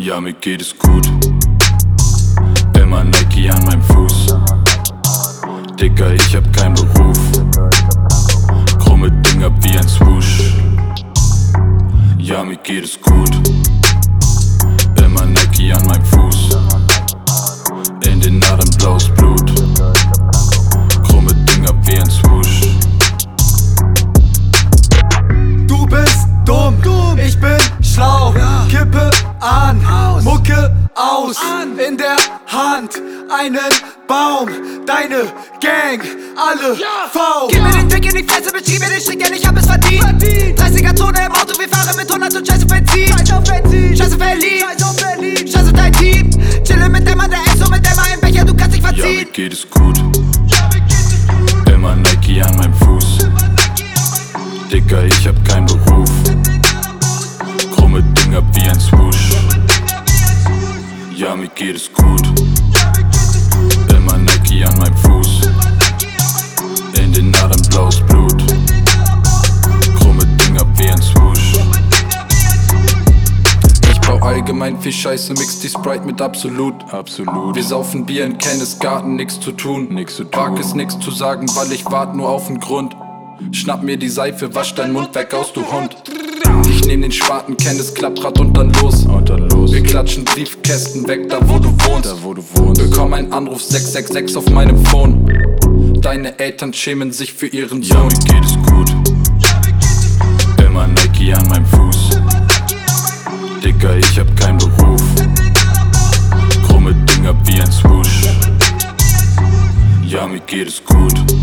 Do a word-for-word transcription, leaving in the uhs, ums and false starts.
Ja, mir geht es gut. Immer Nike an meinem Fuß. Dicker, ich hab keinen Beruf. Krumme Dinger wie ein Swoosh. Ja, mir geht es gut. Immer Nike an meinem Fuß. In den Adern blaues Blut. Krumme Dinger wie ein Swoosh. Du bist dumm, dumm. Ich bin schlau, ja. Kippe an, aus. Mucke aus, an. In der Hand einen Baum, deine Gang, alle ja. V. Gib mir den Trick in die Fresse, beschrieb mir den Strick, denn ich hab es verdient, verdient. dreißiger Zone im Auto, wir fahren mit hundert und scheiße Benzin. Scheiß auf Benzin, scheiße Berlin, scheiß auf Berlin, scheiß auf dein Team. Chille mit dem an der Esso, mit dem einen Becher, du kannst dich verziehen. Ja, mir geht es gut. Ja, mir geht es gut. Immer Nike an meinem Fuß. Dicker, ich hab keinen Beruf. Krumme Dinger wie ein Swoosh. Ja, mir geht es gut. Immer Nike an meinem Fuß. In den Adern blaues Blut. Krumme Dinger wie ein Swoosh. Ich bau allgemein viel Scheiße, mix die Sprite mit Absolut. Absolut. Wir saufen Bier in Kennes Garten, nix zu tun. Nix zu tun. Park ist nix zu sagen, weil ich wart nur auf den Grund. Schnapp mir die Seife, wasch dein Mund weg aus, du Hund. Ich nehm den Spaten, Kennes Klapprad und dann los. Und dann los. Wir klatschen Briefkästen weg, da wo du wohnst. Da, wo du wohnst. Bekomm einen Anruf sechs sechs sechs auf meinem Phone. Deine Eltern schämen sich für ihren Sohn. Ja, mir geht es gut. Immer Nike an meinem Fuß. Dicker, ich hab keinen Beruf. Krumme Dinger wie ein Swoosh. Ja, mir geht es gut.